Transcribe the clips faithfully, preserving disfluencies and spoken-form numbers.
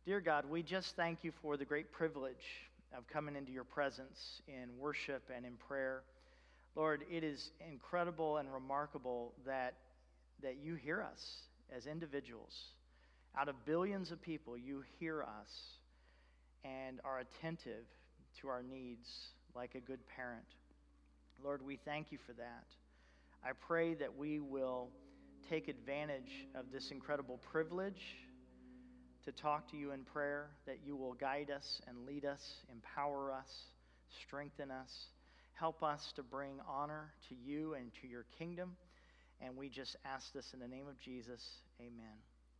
Dear God, we just thank you for the great privilege of coming into your presence in worship and in prayer. Lord, it is incredible and remarkable that, that you hear us as individuals. Out of billions of people, you hear us and are attentive to our needs like a good parent. Lord, we thank you for that. I pray that we will take advantage of this incredible privilege to talk to you in prayer, that you will guide us and lead us, empower us, strengthen us, help us to bring honor to you and to your kingdom. And we just ask this in the name of Jesus. Amen.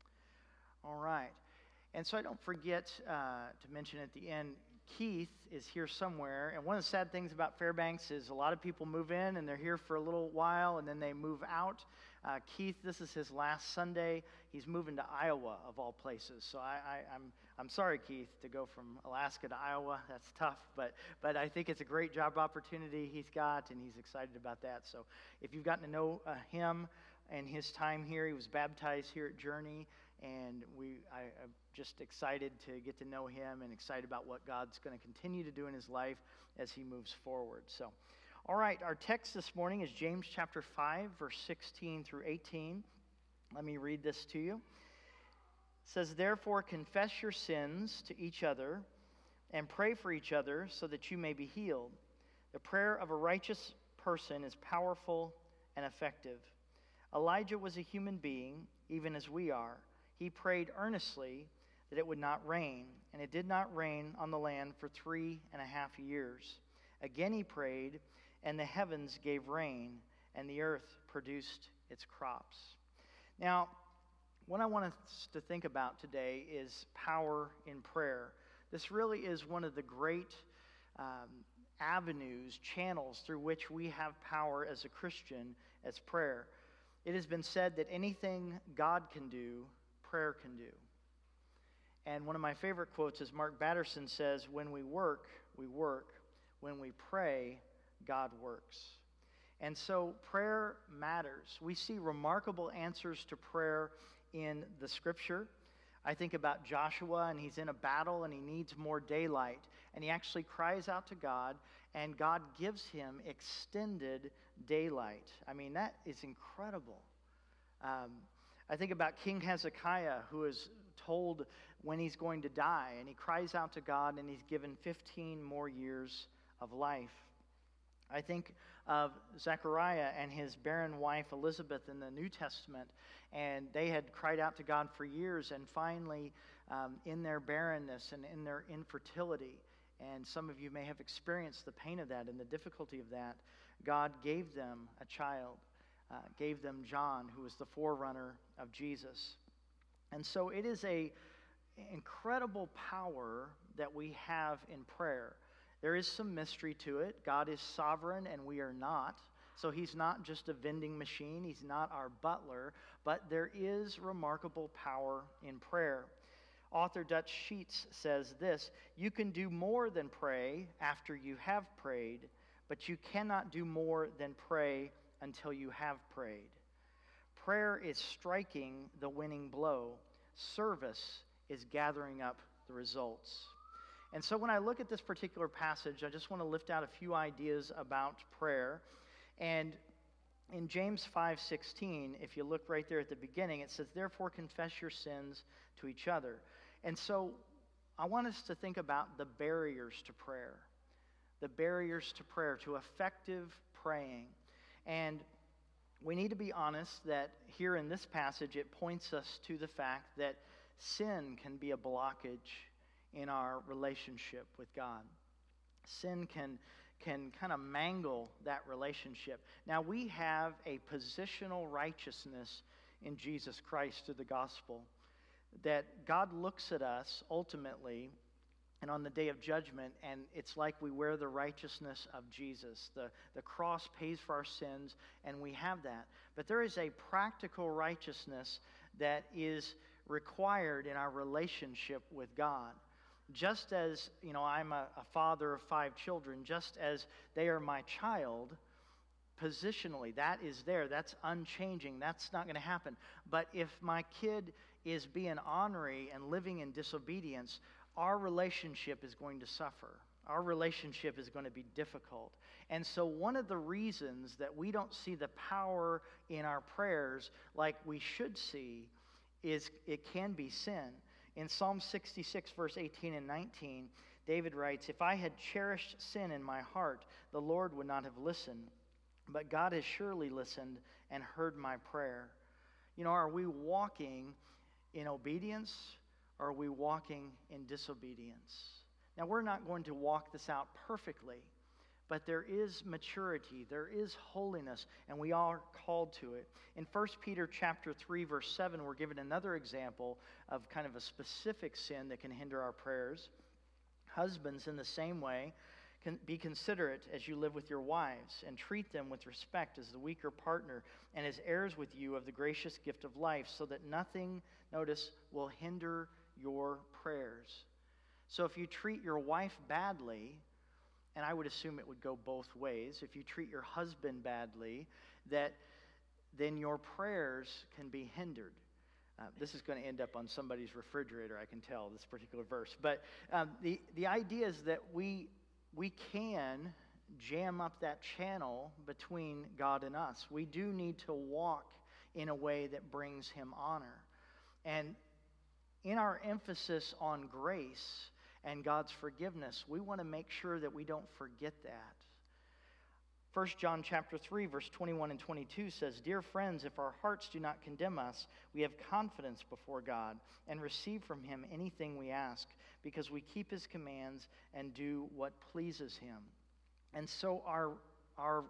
All right. And so I don't forget uh, to mention at the end, Keith is here somewhere. And one of the sad things about Fairbanks is a lot of people move in and they're here for a little while and then they move out. Uh, Keith, this is his last Sunday. He's moving to Iowa, of all places. So I, I, I'm I'm sorry, Keith, to go from Alaska to Iowa. That's tough, but but I think it's a great job opportunity he's got, and he's excited about that. So if you've gotten to know uh, him and his time here, he was baptized here at Journey, and we I, I'm just excited to get to know him and excited about what God's going to continue to do in his life as he moves forward. So. All right, our text this morning is James chapter five, verse sixteen through eighteen. Let me read this to you. It says, "Therefore confess your sins to each other and pray for each other so that you may be healed. The prayer of a righteous person is powerful and effective. Elijah was a human being, even as we are. He prayed earnestly that it would not rain, and it did not rain on the land for three and a half years. Again he prayed, and the heavens gave rain, and the earth produced its crops." Now, what I want us to think about today is power in prayer. This really is one of the great um, avenues, channels through which we have power as a Christian, as prayer. It has been said that anything God can do, prayer can do. And one of my favorite quotes is Mark Batterson says, "When we work, we work. When we pray, God works." And so prayer matters. We see remarkable answers to prayer in the scripture. I think about Joshua, and he's in a battle and he needs more daylight. And he actually cries out to God, and God gives him extended daylight. I mean, that is incredible. Um, I think about King Hezekiah, who is told when he's going to die, and he cries out to God, and he's given fifteen more years of life. I think of Zechariah and his barren wife Elizabeth in the New Testament, and they had cried out to God for years, and finally um, in their barrenness and in their infertility, and some of you may have experienced the pain of that and the difficulty of that, God gave them a child, uh, gave them John, who was the forerunner of Jesus. And so it is a incredible power that we have in prayer. There is some mystery to it. God is sovereign and we are not. So he's not just a vending machine. He's not our butler. But there is remarkable power in prayer. Author Dutch Sheets says this: "You can do more than pray after you have prayed, but you cannot do more than pray until you have prayed. Prayer is striking the winning blow. Service is gathering up the results." And so when I look at this particular passage, I just want to lift out a few ideas about prayer. And in James five sixteen, if you look right there at the beginning, it says, "Therefore confess your sins to each other." And so I want us to think about the barriers to prayer, the barriers to prayer, to effective praying. And we need to be honest that here in this passage, it points us to the fact that sin can be a blockage in our relationship with God. Sin can, can kind of mangle that relationship. Now, we have a positional righteousness in Jesus Christ through the gospel, that God looks at us ultimately and on the day of judgment, and it's like we wear the righteousness of Jesus. The, the cross pays for our sins, and we have that. But there is a practical righteousness that is required in our relationship with God. Just as, you know, I'm a, a father of five children, just as they are my child, positionally, that is there. That's unchanging. That's not going to happen. But if my kid is being ornery and living in disobedience, our relationship is going to suffer. Our relationship is going to be difficult. And so one of the reasons that we don't see the power in our prayers like we should see is it can be sin. In Psalm sixty-six, verse eighteen and nineteen, David writes, "If I had cherished sin in my heart, the Lord would not have listened. But God has surely listened and heard my prayer." You know, are we walking in obedience or are we walking in disobedience? Now, we're not going to walk this out perfectly, but there is maturity, there is holiness, and we are called to it. In First Peter chapter three, verse seven, we're given another example of kind of a specific sin that can hinder our prayers. Husbands, in the same way, can be considerate as you live with your wives, and treat them with respect as the weaker partner and as heirs with you of the gracious gift of life, so that nothing, notice, will hinder your prayers. So if you treat your wife badly, and I would assume it would go both ways, if you treat your husband badly, that then your prayers can be hindered. Uh, this is going to end up on somebody's refrigerator, I can tell, this particular verse. But um, the, the idea is that we, we can jam up that channel between God and us. We do need to walk in a way that brings him honor. And in our emphasis on grace and God's forgiveness, we want to make sure that we don't forget that. First John chapter three, verse twenty-one and twenty-two says, "Dear friends, if our hearts do not condemn us, we have confidence before God and receive from him anything we ask, because we keep his commands and do what pleases him." And so our, our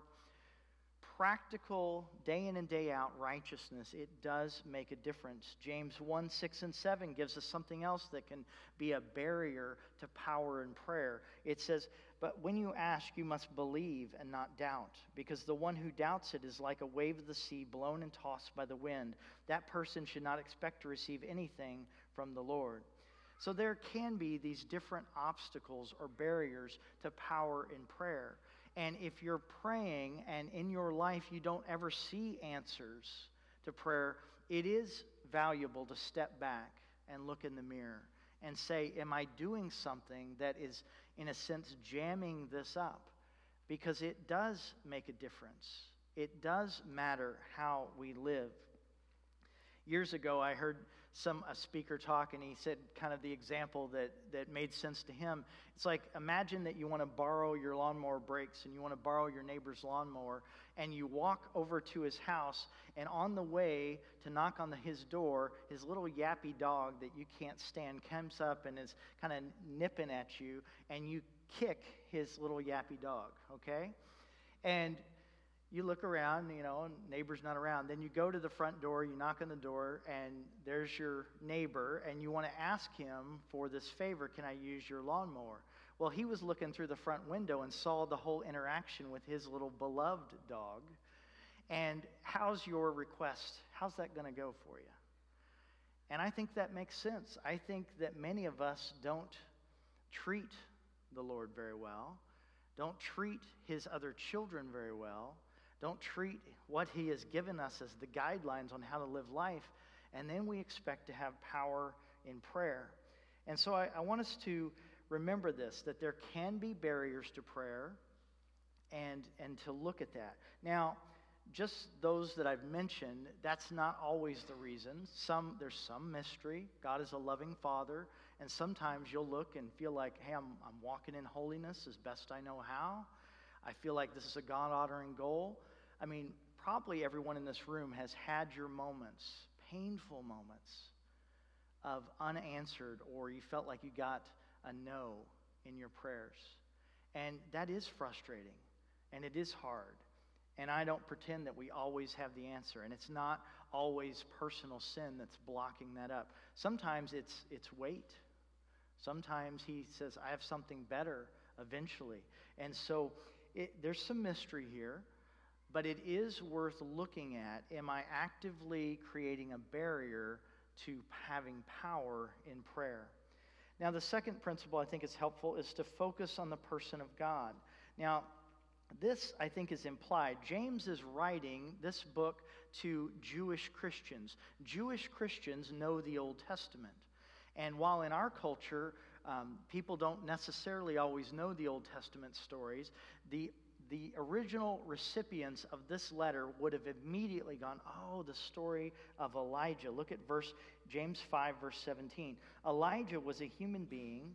practical day in and day out righteousness, it does make a difference. James one, six and seven gives us something else that can be a barrier to power in prayer. It says, "But when you ask, you must believe and not doubt, because the one who doubts it is like a wave of the sea blown and tossed by the wind. That person should not expect to receive anything from the Lord." So there can be these different obstacles or barriers to power in prayer. And if you're praying and in your life you don't ever see answers to prayer, it is valuable to step back and look in the mirror and say, am I doing something that is, in a sense, jamming this up? Because it does make a difference. It does matter how we live. Years ago, I heard some a speaker talk, and he said kind of the example that, that made sense to him. It's like, imagine that you want to borrow your lawnmower brakes and you want to borrow your neighbor's lawnmower, and you walk over to his house, and on the way to knock on the, his door, his little yappy dog that you can't stand comes up and is kind of nipping at you, and you kick his little yappy dog, okay? And you look around, you know, and neighbor's not around. Then you go to the front door, you knock on the door, and there's your neighbor, and you want to ask him for this favor, can I use your lawnmower? Well, he was looking through the front window and saw the whole interaction with his little beloved dog. And how's your request? How's that going to go for you? And I think that makes sense. I think that many of us don't treat the Lord very well, don't treat his other children very well, don't treat what he has given us as the guidelines on how to live life, and then we expect to have power in prayer. And so I, I want us to remember this, that there can be barriers to prayer, and, and to look at that. Now, just those that I've mentioned, that's not always the reason. Some, there's some mystery. God is a loving Father, and sometimes you'll look and feel like, hey, I'm, I'm walking in holiness as best I know how. I feel like this is a God-honoring goal. I mean, probably everyone in this room has had your moments, painful moments, of unanswered, or you felt like you got a no in your prayers. And that is frustrating, and it is hard. And I don't pretend that we always have the answer, and it's not always personal sin that's blocking that up. Sometimes it's it's weight. Sometimes he says, I have something better eventually. And so it, there's some mystery here. But it is worth looking at, am I actively creating a barrier to having power in prayer? Now, the second principle I think is helpful is to focus on the person of God. Now, this, I think, is implied. James is writing this book to Jewish Christians. Jewish Christians know the Old Testament. And while in our culture, um, people don't necessarily always know the Old Testament stories, the The original recipients of this letter would have immediately gone, oh, the story of Elijah. Look at verse James five, verse seventeen. Elijah was a human being,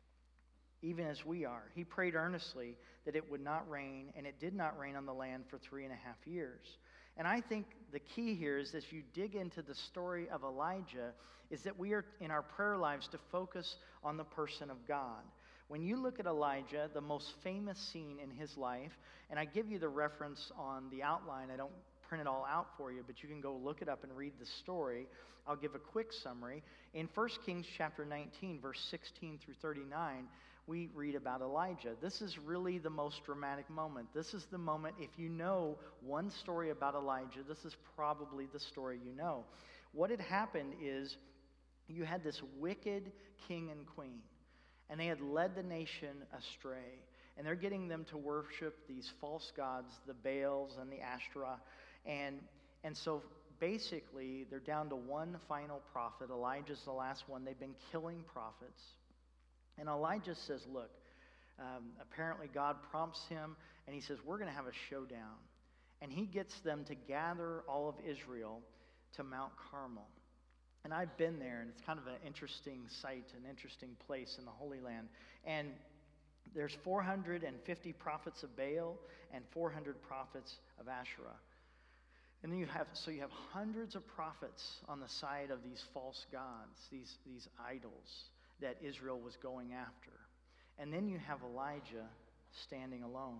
even as we are. He prayed earnestly that it would not rain, and it did not rain on the land for three and a half years. And I think the key here is, as you dig into the story of Elijah, is that we are in our prayer lives to focus on the person of God. When you look at Elijah, the most famous scene in his life, and I give you the reference on the outline, I don't print it all out for you, but you can go look it up and read the story. I'll give a quick summary. In First Kings chapter nineteen, verse sixteen through thirty-nine, we read about Elijah. This is really the most dramatic moment. This is the moment, if you know one story about Elijah, this is probably the story you know. What had happened is you had this wicked king and queen, and they had led the nation astray. And they're getting them to worship these false gods, the Baals and the Ashtoreth. And, and so basically, they're down to one final prophet. Elijah's the last one. They've been killing prophets. And Elijah says, look, um, apparently God prompts him, and he says, we're going to have a showdown. And he gets them to gather all of Israel to Mount Carmel. And I've been there, and it's kind of an interesting sight, an interesting place in the Holy Land. And there's four hundred fifty prophets of Baal and four hundred prophets of Asherah. And then you have, so you have hundreds of prophets on the side of these false gods, these, these idols that Israel was going after. And then you have Elijah standing alone.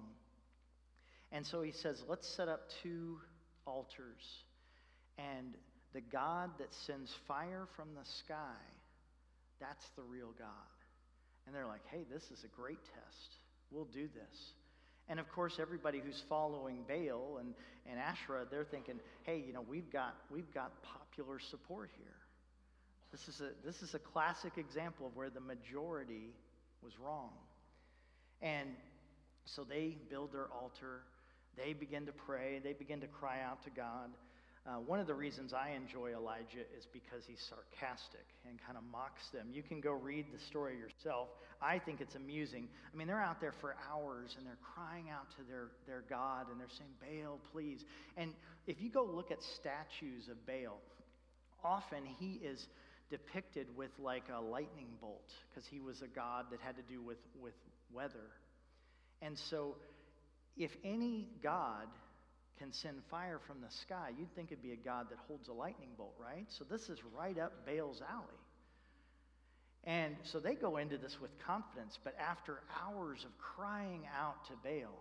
And so he says, let's set up two altars. And the God that sends fire from the sky, that's the real God. And they're like, hey, this is a great test. We'll do this. And of course, everybody who's following Baal and, and Asherah, they're thinking, hey, you know, we've got we've got popular support here. This is a this is a classic example of where the majority was wrong. And so they build their altar. They begin to pray. They begin to cry out to God. Uh, one of the reasons I enjoy Elijah is because he's sarcastic and kind of mocks them. You can go read the story yourself. I think it's amusing. I mean, they're out there for hours, and they're crying out to their, their God, and they're saying, Baal, please. And if you go look at statues of Baal, often he is depicted with like a lightning bolt, because he was a god that had to do with, with weather. And so if any god can send fire from the sky, you'd think it'd be a God that holds a lightning bolt, right? So this is right up Baal's alley. And so they go into this with confidence, but after hours of crying out to Baal,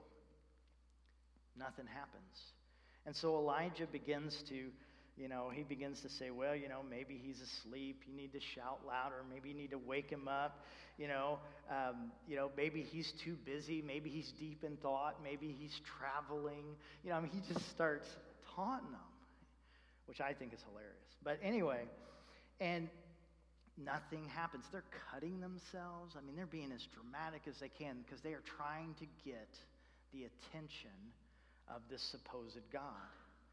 nothing happens. And so Elijah begins to, you know, he begins to say, well, you know, maybe he's asleep. You need to shout louder. Maybe you need to wake him up. You know, um, you know, maybe he's too busy. Maybe he's deep in thought. Maybe he's traveling. You know, I mean, he just starts taunting them, which I think is hilarious. But anyway, and nothing happens. They're cutting themselves. I mean, they're being as dramatic as they can because they are trying to get the attention of this supposed God.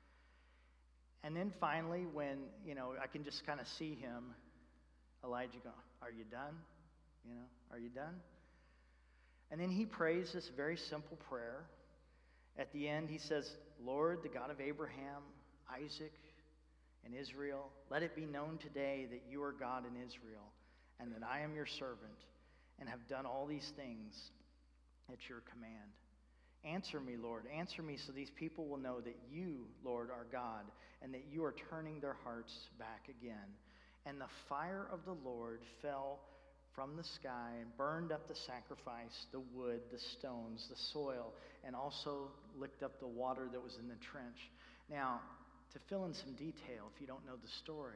And then finally, when, you know, I can just kind of see him, Elijah go, are you done? You know, are you done? And then he prays this very simple prayer. At the end, he says, Lord, the God of Abraham, Isaac, and Israel, let it be known today that you are God in Israel, and that I am your servant, and have done all these things at your command. Answer me, Lord. Answer me so these people will know that you, Lord, are God, and that you are turning their hearts back again. And the fire of the Lord fell from the sky and burned up the sacrifice, the wood, the stones, the soil, and also licked up the water that was in the trench. Now, to fill in some detail, if you don't know the story,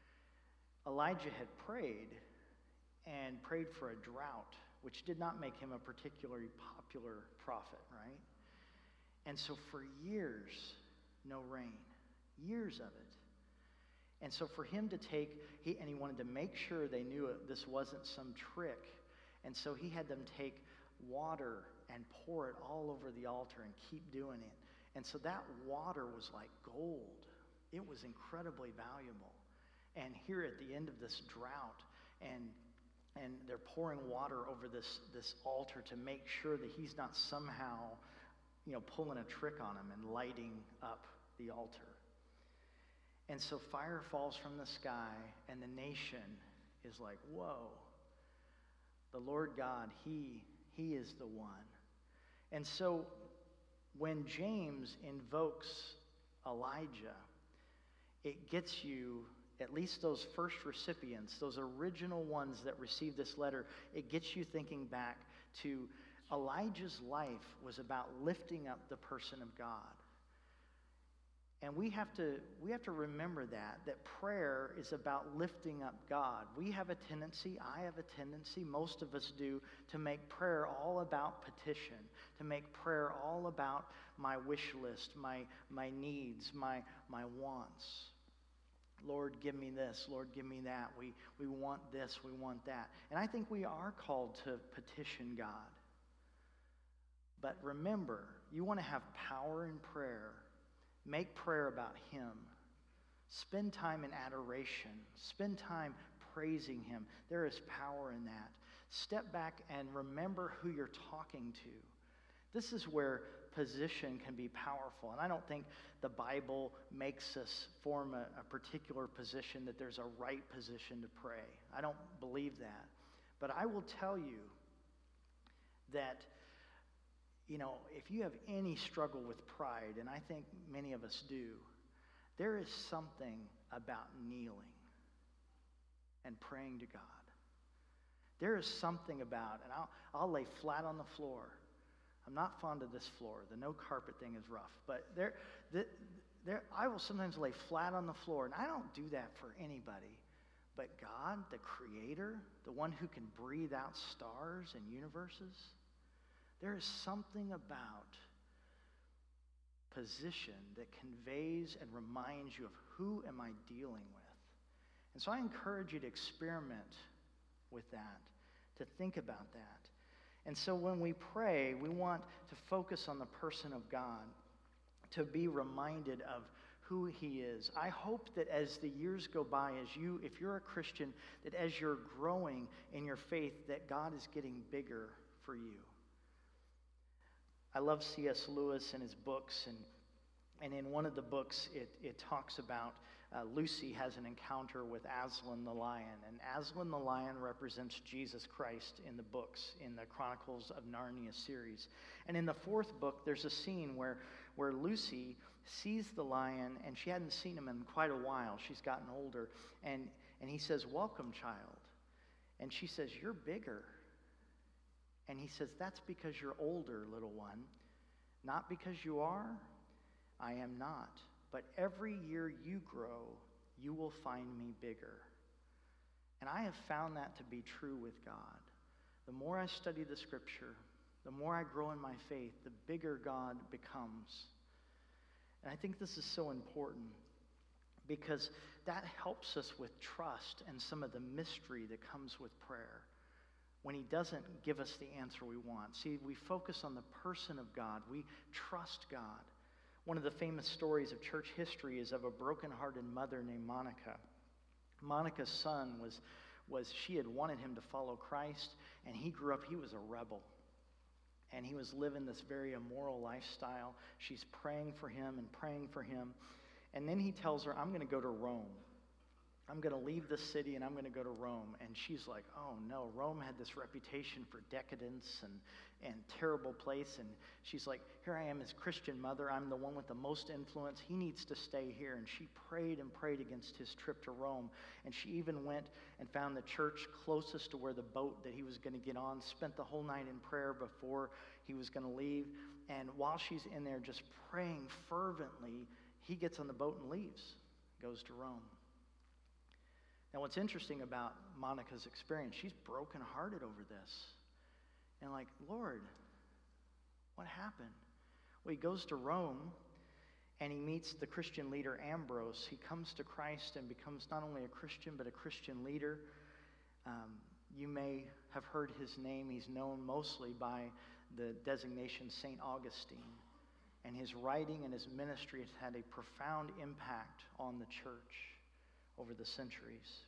Elijah had prayed and prayed for a drought, which did not make him a particularly popular prophet, right? And so for years, no rain. Years of it. And so for him to take, he and he wanted to make sure they knew it, this wasn't some trick. And so he had them take water and pour it all over the altar and keep doing it. And so that water was like gold. It was incredibly valuable. And here at the end of this drought, and and they're pouring water over this, this altar to make sure that he's not somehow, you know, pulling a trick on him and lighting up the altar. And so fire falls from the sky, and the nation is like, whoa, the Lord God, he, he is the one. And so when James invokes Elijah, it gets you, at least those first recipients, those original ones that received this letter, it gets you thinking back to Elijah's life was about lifting up the person of God. And we have to we have to remember that, that prayer is about lifting up God. We have a tendency, I have a tendency, most of us do, to make prayer all about petition, to make prayer all about my wish list, my my needs, my my wants. Lord, give me this. Lord, give me that. We we want this, we want that. And I think we are called to petition God. But remember, you want to have power in prayer. Make prayer about him. Spend time in adoration. Spend time praising him. There is power in that. Step back and remember who you're talking to. This is where position can be powerful. And I don't think the Bible makes us form a, a particular position, that there's a right position to pray. I don't believe that. But I will tell you that, you know, if you have any struggle with pride, and I think many of us do, there is something about kneeling and praying to God. There is something about, and I'll, I'll lay flat on the floor. I'm not fond of this floor. The no carpet thing is rough. But there, the, there, I will sometimes lay flat on the floor, and I don't do that for anybody. But God, the Creator, the one who can breathe out stars and universes, there is something about position that conveys and reminds you of who am I dealing with. And so I encourage you to experiment with that, to think about that. And so when we pray, we want to focus on the person of God, to be reminded of who he is. I hope that as the years go by, as you, if you're a Christian, that as you're growing in your faith, that God is getting bigger for you. I love C S Lewis and his books, and and in one of the books, it, it talks about uh, Lucy has an encounter with Aslan the lion, and Aslan the lion represents Jesus Christ in the books, in the Chronicles of Narnia series. And in the fourth book, there's a scene where, where Lucy sees the lion, and she hadn't seen him in quite a while. She's gotten older, and, and he says, "Welcome, child." And she says, "You're bigger." And he says, "That's because you're older, little one. Not because you are, I am not. But every year you grow, you will find me bigger." And I have found that to be true with God. The more I study the Scripture, the more I grow in my faith, the bigger God becomes. And I think this is so important because that helps us with trust and some of the mystery that comes with prayer. When he doesn't give us the answer we want. See, we focus on the person of God. We trust God. One of the famous stories of church history is of a broken-hearted mother named Monica. Monica's son was, was, she had wanted him to follow Christ, and he grew up, he was a rebel. And he was living this very immoral lifestyle. She's praying for him and praying for him. And then he tells her, "I'm going to go to Rome. I'm going to leave this city and I'm going to go to Rome." And she's like, "Oh no, Rome had this reputation for decadence and, and terrible place." And she's like, "Here I am, his Christian mother. I'm the one with the most influence. He needs to stay here." And she prayed and prayed against his trip to Rome. And she even went and found the church closest to where the boat that he was going to get on, spent the whole night in prayer before he was going to leave. And while she's in there just praying fervently, he gets on the boat and leaves, goes to Rome. Now, what's interesting about Monica's experience, she's brokenhearted over this. And like, "Lord, what happened?" Well, he goes to Rome, and he meets the Christian leader Ambrose. He comes to Christ and becomes not only a Christian, but a Christian leader. Um, you may have heard his name. He's known mostly by the designation Saint Augustine. And his writing and his ministry has had a profound impact on the church over the centuries.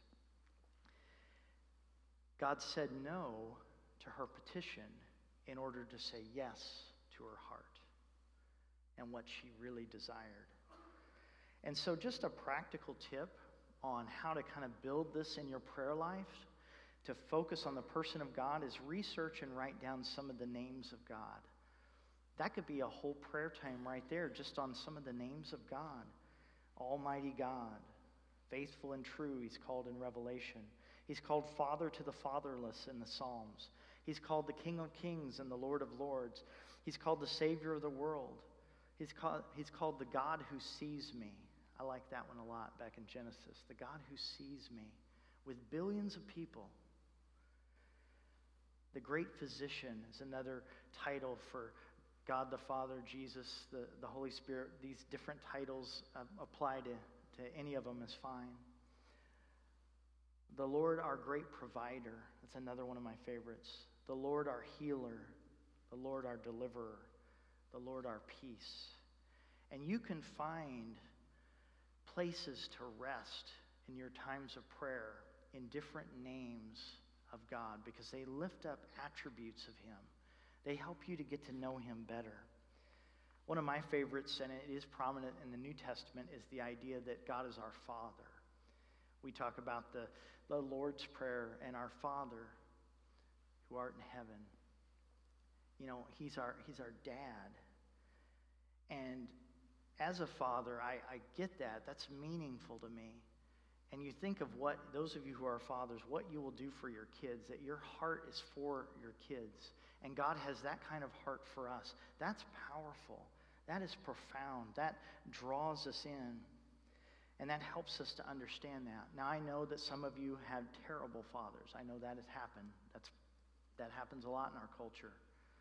God said no to her petition in order to say yes to her heart and what she really desired. And so just a practical tip on how to kind of build this in your prayer life, to focus on the person of God, is research and write down some of the names of God. That could be a whole prayer time right there, just on some of the names of God. Almighty God, faithful and true, he's called in Revelation. He's called Father to the fatherless in the Psalms. He's called the King of Kings and the Lord of Lords. He's called the Savior of the world. He's called, he's called the God who sees me. I like that one a lot back in Genesis. The God who sees me with billions of people. The Great Physician is another title for God the Father, Jesus, the, the Holy Spirit. These different titles uh, apply to, to any of them is fine. The Lord, our great provider. That's another one of my favorites. The Lord, our healer. The Lord, our deliverer. The Lord, our peace. And you can find places to rest in your times of prayer in different names of God, because they lift up attributes of him. They help you to get to know him better. One of my favorites, and it is prominent in the New Testament, is the idea that God is our Father. We talk about the, the Lord's Prayer and our Father who art in heaven. You know, he's our, he's our dad. And as a father, I, I get that. That's meaningful to me. And you think of what, those of you who are fathers, what you will do for your kids, that your heart is for your kids. And God has that kind of heart for us. That's powerful. That is profound. That draws us in. And that helps us to understand that. Now, I know that some of you have terrible fathers. I know that has happened. That's, that happens a lot in our culture.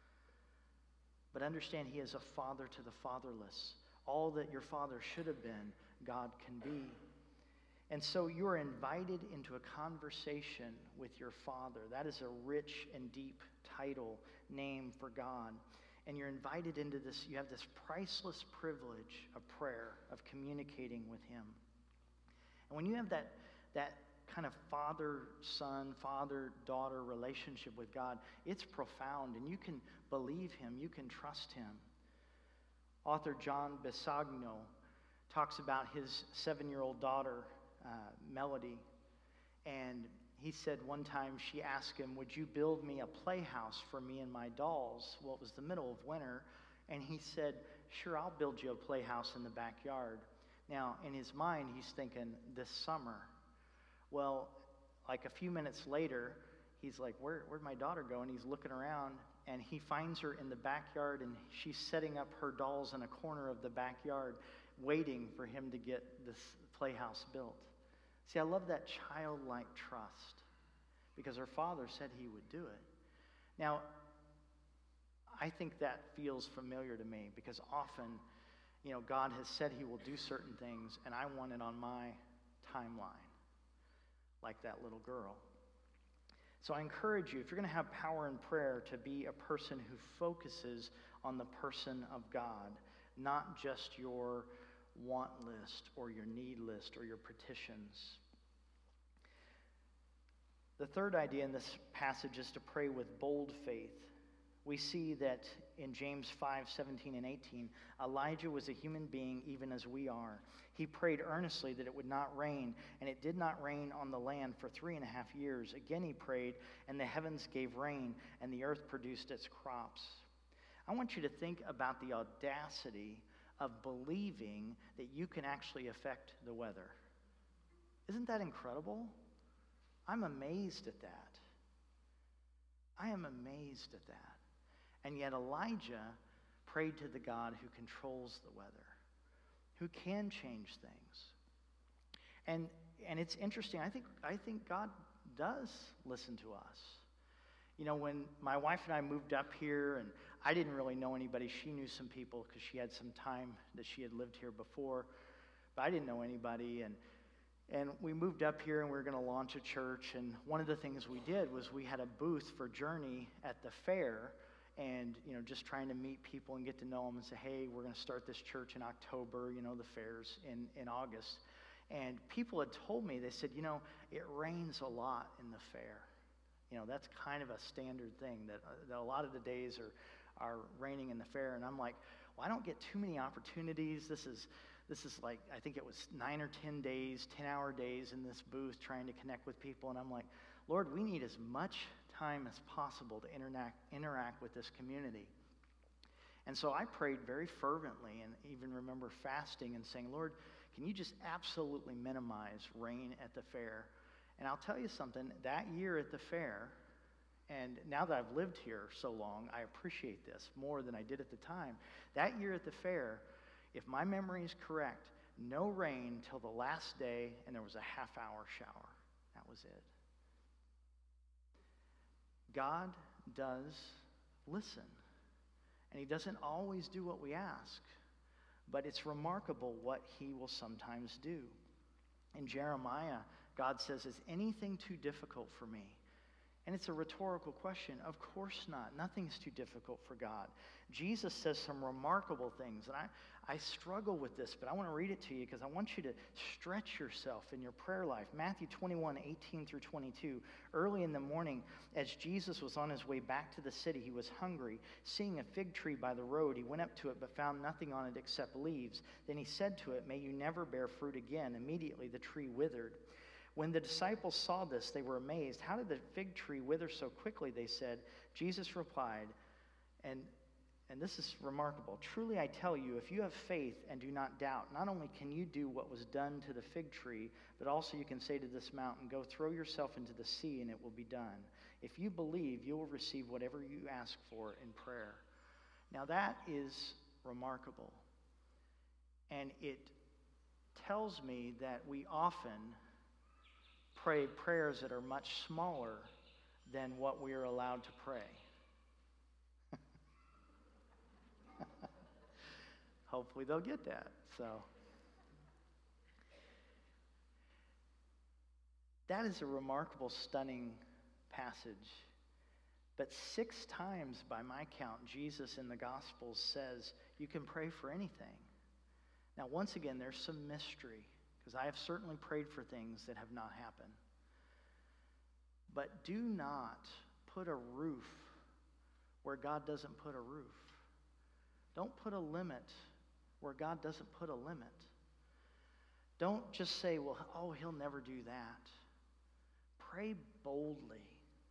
But understand, he is a father to the fatherless. All that your father should have been, God can be. And so you are invited into a conversation with your Father. That is a rich and deep title, name for God. And you're invited into this, you have this priceless privilege of prayer, of communicating with him. And when you have that, that kind of father-son, father-daughter relationship with God, it's profound, and you can believe him, you can trust him. Author John Bisagno talks about his seven-year-old daughter, Uh, Melody, and he said one time she asked him, would you build me a playhouse for me and my dolls? Well, it was the middle of winter, and he said, sure, I'll build you a playhouse in the backyard. Now, in his mind, he's thinking, this summer. Well, like a few minutes later, he's like, Where, where'd my daughter go? And he's looking around, and he finds her in the backyard, and she's setting up her dolls in a corner of the backyard, waiting for him to get this playhouse built. See, I love that childlike trust, because her father said he would do it. Now, I think that feels familiar to me, because often, you know, God has said he will do certain things, and I want it on my timeline, like that little girl. So I encourage you, if you're going to have power in prayer, to be a person who focuses on the person of God, not just your want list or your need list or your petitions. The third idea in this passage is to pray with bold faith. We see that in James five, seventeen and eighteen, Elijah was a human being even as we are. He prayed earnestly that it would not rain, and it did not rain on the land for three and a half years. Again he prayed, and the heavens gave rain, and the earth produced its crops. I want you to think about the audacity of believing that you can actually affect the weather. Isn't that incredible? I'm amazed at that. I am amazed at that. And yet Elijah prayed to the God who controls the weather, who can change things. And and it's interesting. I think I think God does listen to us. You know, when my wife and I moved up here, and I didn't really know anybody. She knew some people because she had some time that she had lived here before, but I didn't know anybody. And and we moved up here, and we were going to launch a church. And one of the things we did was we had a booth for Journey at the fair, and, you know, just trying to meet people and get to know them and say, hey, we're going to start this church in October, you know, the fair's in, in August. And people had told me, they said, you know, it rains a lot in the fair. You know, that's kind of a standard thing, that, uh, that a lot of the days are, are raining in the fair. And I'm like, well, I don't get too many opportunities. This is, this is like, I think it was nine or ten days, ten-hour days in this booth trying to connect with people. And I'm like, Lord, we need as much time as possible to interact, interact with this community. And so I prayed very fervently, and even remember fasting and saying, Lord, can you just absolutely minimize rain at the fair? And I'll tell you something, that year at the fair, and now that I've lived here so long, I appreciate this more than I did at the time. That year at the fair, if my memory is correct, no rain till the last day, and there was a half-hour shower. That was it. God does listen, and he doesn't always do what we ask, but it's remarkable what he will sometimes do. In Jeremiah, God says, is anything too difficult for me? And it's a rhetorical question. Of course not. Nothing's too difficult for God. Jesus says some remarkable things, and I, I struggle with this, but I want to read it to you because I want you to stretch yourself in your prayer life. Matthew twenty-one, eighteen through twenty-two. Early in the morning, as Jesus was on his way back to the city, he was hungry. Seeing a fig tree by the road, he went up to it but found nothing on it except leaves. Then he said to it, may you never bear fruit again. Immediately the tree withered. When the disciples saw this, they were amazed. How did the fig tree wither so quickly, they said. Jesus replied, and, and this is remarkable, truly I tell you, if you have faith and do not doubt, not only can you do what was done to the fig tree, but also you can say to this mountain, go throw yourself into the sea, and it will be done. If you believe, you will receive whatever you ask for in prayer. Now that is remarkable. And it tells me that we often pray prayers that are much smaller than what we are allowed to pray. Hopefully they'll get that. So that is a remarkable, stunning passage. But six times by my count, Jesus in the Gospels says you can pray for anything. Now, once again, there's some mystery, because I have certainly prayed for things that have not happened. But do not put a roof where God doesn't put a roof. Don't put a limit where God doesn't put a limit. Don't just say, well, oh, he'll never do that. Pray boldly.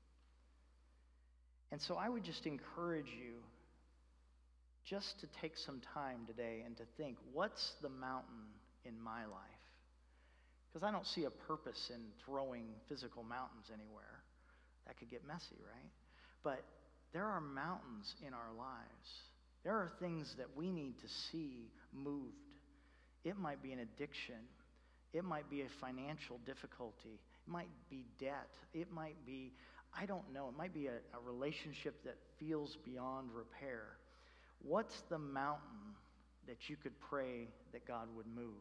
And so I would just encourage you just to take some time today and to think, what's the mountain in my life? Because I don't see a purpose in throwing physical mountains anywhere. That could get messy, right? But there are mountains in our lives. There are things that we need to see moved. It might be an addiction. It might be a financial difficulty. It might be debt. It might be, I don't know, it might be a, a relationship that feels beyond repair. What's the mountain that you could pray that God would move?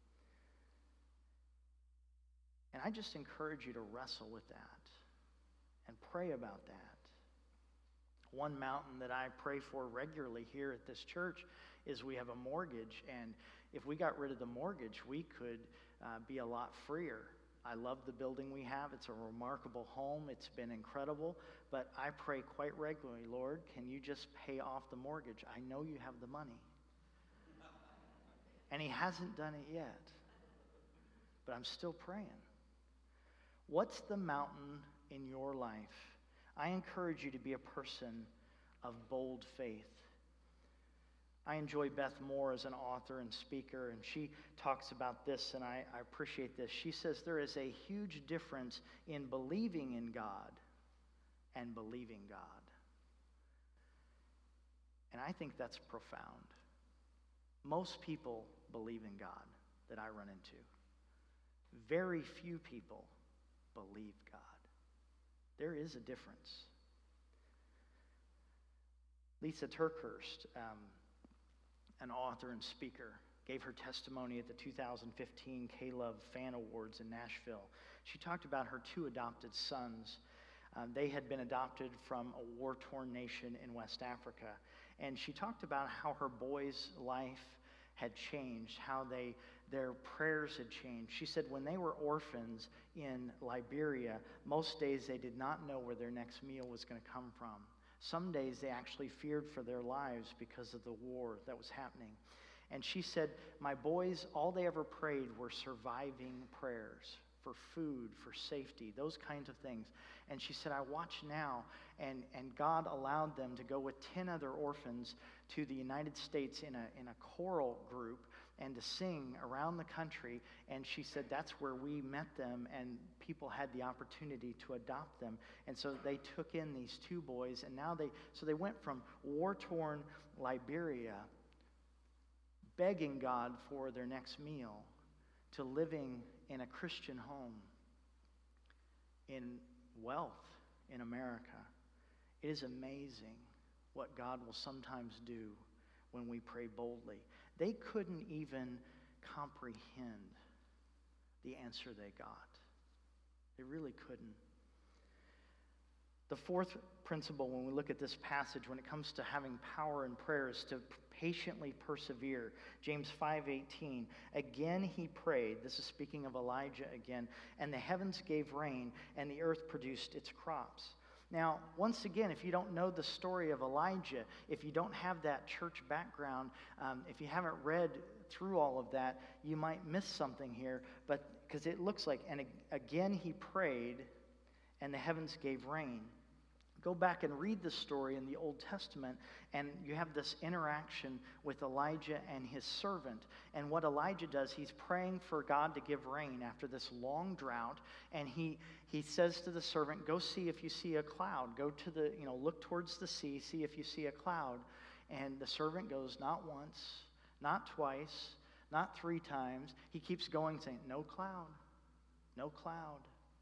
And I just encourage you to wrestle with that and pray about that. One mountain that I pray for regularly here at this church is we have a mortgage, and if we got rid of the mortgage, we could uh, be a lot freer. I love the building we have. It's a remarkable home. It's been incredible, but I pray quite regularly, Lord, can you just pay off the mortgage? I know you have the money. And he hasn't done it yet, but I'm still praying. What's the mountain in your life? I encourage you to be a person of bold faith. I enjoy Beth Moore as an author and speaker, and she talks about this, and I, I appreciate this. She says there is a huge difference in believing in God and believing God. And I think that's profound. Most people believe in God that I run into. Very few people believe God. There is a difference. Lisa Turkhurst, um, an author and speaker, gave her testimony at the two thousand fifteen K-Love Fan Awards in Nashville. She talked about her two adopted sons. Um, they had been adopted from a war-torn nation in West Africa. And she talked about how her boy's life had changed, how they their prayers had changed. She said when they were orphans in Liberia, most days they did not know where their next meal was going to come from. Some days they actually feared for their lives because of the war that was happening. And she said, my boys, all they ever prayed were surviving prayers for food, for safety, those kinds of things. And she said, I watch now, and, and God allowed them to go with ten other orphans to the United States in a, in a choral group and to sing around the country. And she said that's where we met them, and people had the opportunity to adopt them. And so they took in these two boys, and now they, so they went from war-torn Liberia, begging God for their next meal, to living in a Christian home, in wealth in America. It is amazing what God will sometimes do when we pray boldly. They couldn't even comprehend the answer they got. They really couldn't. The fourth principle when we look at this passage, when it comes to having power in prayer, is to patiently persevere. James five eighteen, again he prayed, this is speaking of Elijah again, and the heavens gave rain, and the earth produced its crops. Now, once again, if you don't know the story of Elijah, if you don't have that church background, um, if you haven't read through all of that, you might miss something here. But because it looks like, and again he prayed, and the heavens gave rain. Go back and read the story in the Old Testament, and you have this interaction with Elijah and his servant. And what Elijah does, he's praying for God to give rain after this long drought, and he he says to the servant, go see if you see a cloud. Go to the, you know, look towards the sea, see if you see a cloud. And the servant goes, not once, not twice, not three times. He keeps going, saying, no cloud, no cloud.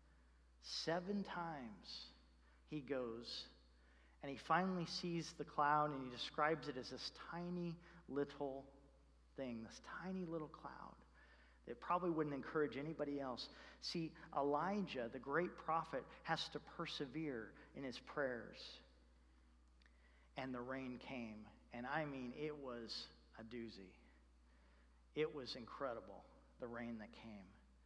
Seven times he goes, and he finally sees the cloud, and he describes it as this tiny little thing, this tiny little cloud that probably wouldn't encourage anybody else. See, Elijah, the great prophet, has to persevere in his prayers. And the rain came, and I mean, it was a doozy. It was incredible, the rain that came.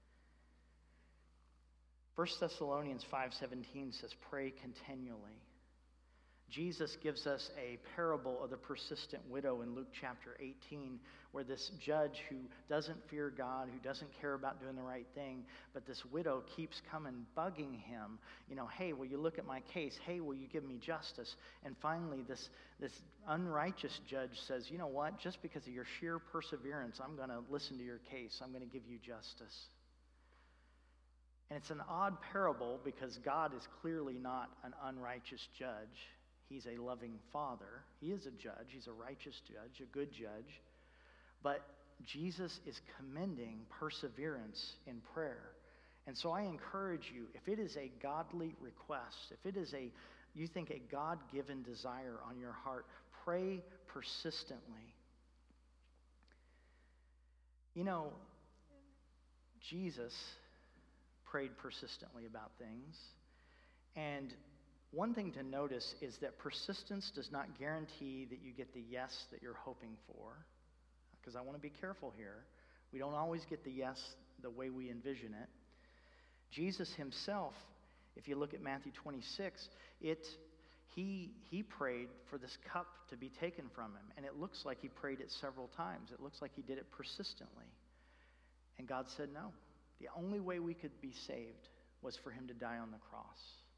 First Thessalonians five seventeen says, pray continually. Jesus gives us a parable of the persistent widow in Luke chapter eighteen, where this judge who doesn't fear God, who doesn't care about doing the right thing, but this widow keeps coming, bugging him, you know, hey, will you look at my case? Hey, will you give me justice? And finally, this, this unrighteous judge says, you know what, just because of your sheer perseverance, I'm going to listen to your case. I'm going to give you justice. And it's an odd parable because God is clearly not an unrighteous judge. He's a loving father. He is a judge. He's a righteous judge, a good judge. But Jesus is commending perseverance in prayer. And so I encourage you, if it is a godly request, if it is a, you think a God-given desire on your heart, pray persistently. You know, Jesus prayed persistently about things. And one thing to notice is that persistence does not guarantee that you get the yes that you're hoping for. Because I want to be careful here. We don't always get the yes the way we envision it. Jesus himself, if you look at Matthew twenty-six, it he he prayed for this cup to be taken from him. And it looks like he prayed it several times. It looks like he did it persistently. And God said no. The only way we could be saved was for him to die on the cross.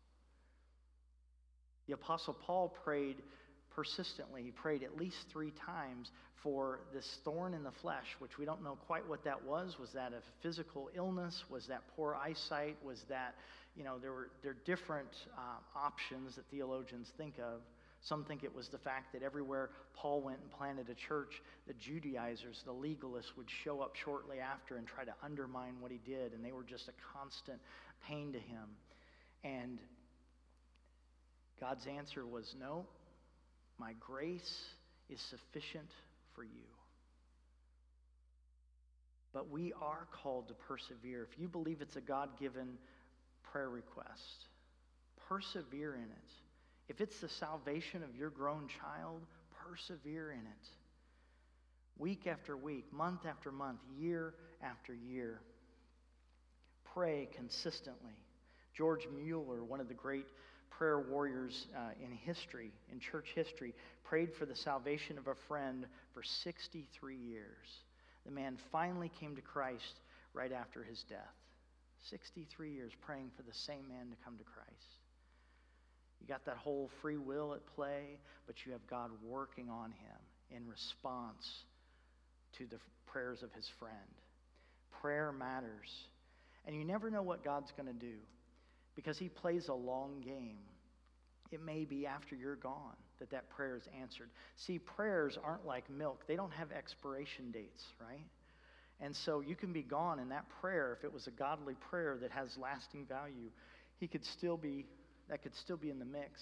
The Apostle Paul prayed persistently. He prayed at least three times for this thorn in the flesh, which we don't know quite what that was. Was that a physical illness? Was that poor eyesight? Was that, you know, there were there are different uh, options that theologians think of. Some think it was the fact that everywhere Paul went and planted a church, the Judaizers, the legalists, would show up shortly after and try to undermine what he did, and they were just a constant pain to him. And God's answer was, no, my grace is sufficient for you. But we are called to persevere. If you believe it's a God-given prayer request, persevere in it. If it's the salvation of your grown child, persevere in it. Week after week, month after month, year after year. Pray consistently. George Mueller, one of the great prayer warriors uh, in history, in church history, prayed for the salvation of a friend for sixty-three years. The man finally came to Christ right after his death. sixty-three years praying for the same man to come to Christ. You got that whole free will at play, but you have God working on him in response to the prayers of his friend. Prayer matters. And you never know what God's going to do because he plays a long game. It may be after you're gone that that prayer is answered. See, prayers aren't like milk. They don't have expiration dates, right? And so you can be gone, and that prayer, if it was a godly prayer that has lasting value, he could still be, that could still be in the mix.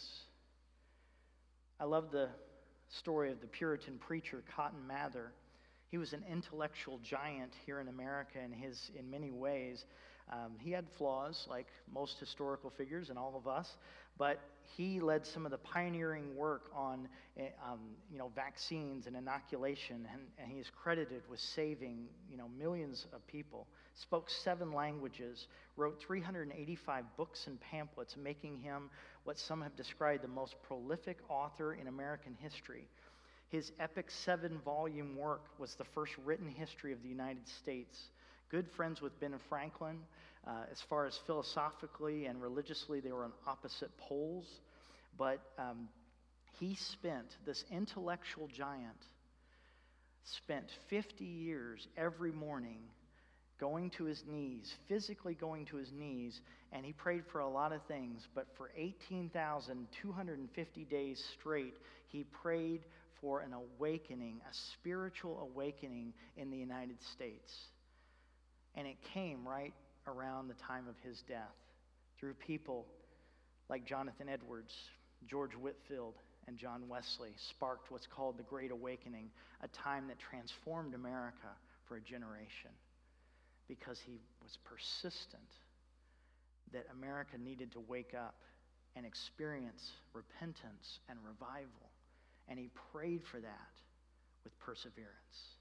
I love the story of the Puritan preacher Cotton Mather. He was an intellectual giant here in America in his, in many ways. Um, he had flaws, like most historical figures and all of us, but he led some of the pioneering work on, um, you know, vaccines and inoculation, and, and he is credited with saving, you know, millions of people. Spoke seven languages, wrote three hundred eighty-five books and pamphlets, making him what some have described the most prolific author in American history. His epic seven-volume work was the first written history of the United States. Good friends with Ben Franklin. Uh, as far as philosophically and religiously, they were on opposite poles. But um, he spent, this intellectual giant, spent fifty years every morning going to his knees, physically going to his knees, and he prayed for a lot of things. But for eighteen thousand two hundred fifty days straight, he prayed for an awakening, a spiritual awakening in the United States. And it came right around the time of his death through people like Jonathan Edwards, George Whitefield, and John Wesley sparked what's called the Great Awakening, a time that transformed America for a generation because he was persistent that America needed to wake up and experience repentance and revival. And he prayed for that with perseverance.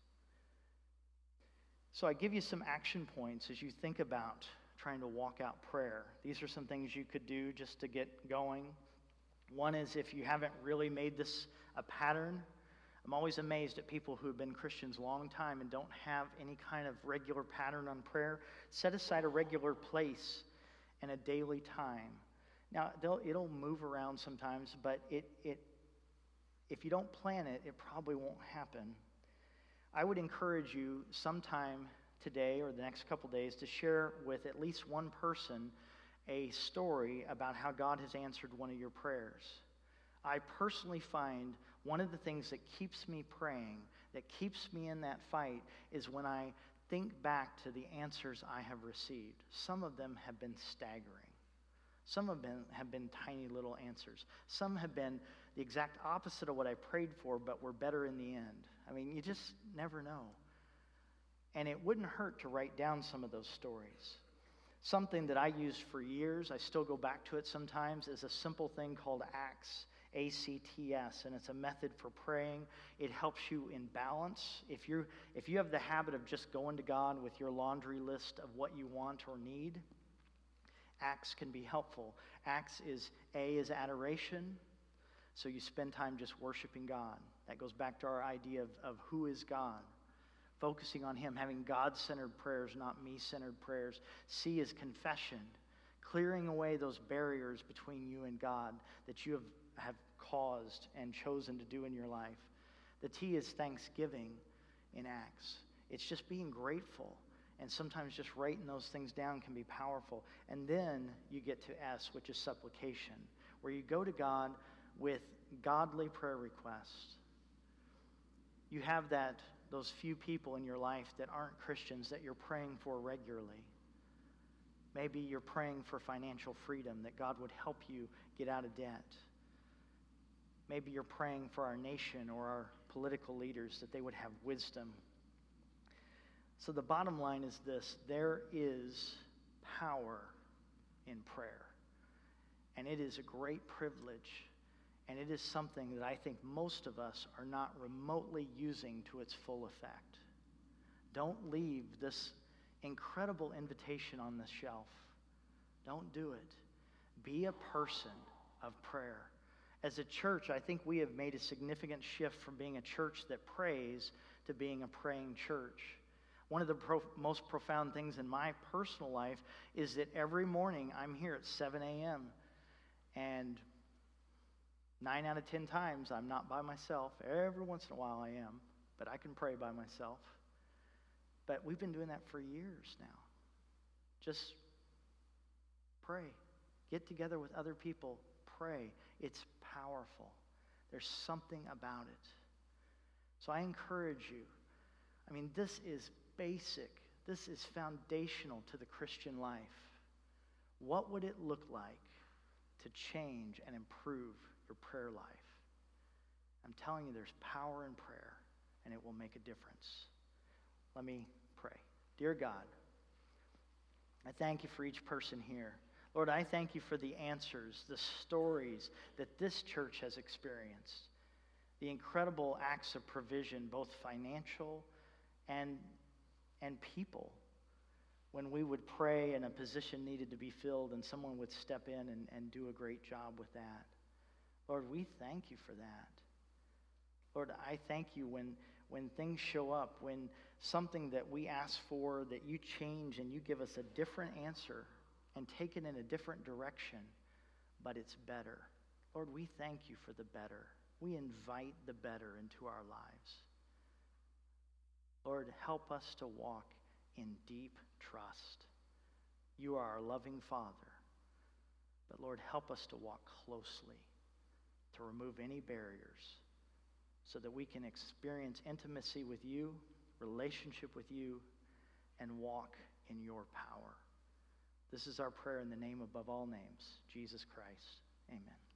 So I give you some action points as you think about trying to walk out prayer. These are some things you could do just to get going. One is, if you haven't really made this a pattern, I'm always amazed at people who have been Christians a long time and don't have any kind of regular pattern on prayer. Set aside a regular place and a daily time. Now, they'll, it'll move around sometimes, but it, it, if you don't plan it, it probably won't happen. I would encourage you sometime today or the next couple days to share with at least one person a story about how God has answered one of your prayers. I personally find one of the things that keeps me praying, that keeps me in that fight, is when I think back to the answers I have received. Some of them have been staggering. Some of them have been tiny little answers. Some have been the exact opposite of what I prayed for, but were better in the end. I mean, you just never know. And it wouldn't hurt to write down some of those stories. Something that I used for years, I still go back to it sometimes, is a simple thing called ACTS, A C T S, and it's a method for praying. It helps you in balance. If you if you have the habit of just going to God with your laundry list of what you want or need, ACTS can be helpful. ACTS is, A is adoration, so you spend time just worshiping God. That goes back to our idea of, of who is God. Focusing on him, having God-centered prayers, not me-centered prayers. C is confession, clearing away those barriers between you and God that you have, have caused and chosen to do in your life. The T is thanksgiving in Acts. It's just being grateful, and sometimes just writing those things down can be powerful. And then you get to S, which is supplication, where you go to God with godly prayer requests. You have that those few people in your life that aren't Christians that you're praying for regularly. Maybe you're praying for financial freedom, that God would help you get out of debt. Maybe you're praying for our nation or our political leaders, that they would have wisdom. So the bottom line is this: there is power in prayer. And it is a great privilege, and it is something that I think most of us are not remotely using to its full effect. Don't leave this incredible invitation on the shelf. Don't do it. Be a person of prayer. As a church, I think we have made a significant shift from being a church that prays to being a praying church. One of the pro- most profound things in my personal life is that every morning I'm here at seven a.m. and nine out of ten times I'm not by myself. Every once in a while I am, but I can pray by myself. But we've been doing that for years now. Just pray. Get together with other people. Pray. It's powerful. There's something about it. So I encourage you. I mean, this is basic. This is foundational to the Christian life. What would it look like to change and improve your prayer life? I'm telling you, there's power in prayer, and it will make a difference. Let me pray. Dear God, I thank you for each person here. Lord, I thank you for the answers, the stories that this church has experienced, the incredible acts of provision, both financial and, and people. When we would pray and a position needed to be filled and someone would step in and, and do a great job with that. Lord, we thank you for that. Lord, I thank you when, when things show up, when something that we ask for, that you change and you give us a different answer and take it in a different direction, but it's better. Lord, we thank you for the better. We invite the better into our lives. Lord, help us to walk in deep trust. You are our loving Father. But Lord, help us to walk closely, to remove any barriers, so that we can experience intimacy with you, relationship with you, and walk in your power. This is our prayer in the name above all names, Jesus Christ. Amen.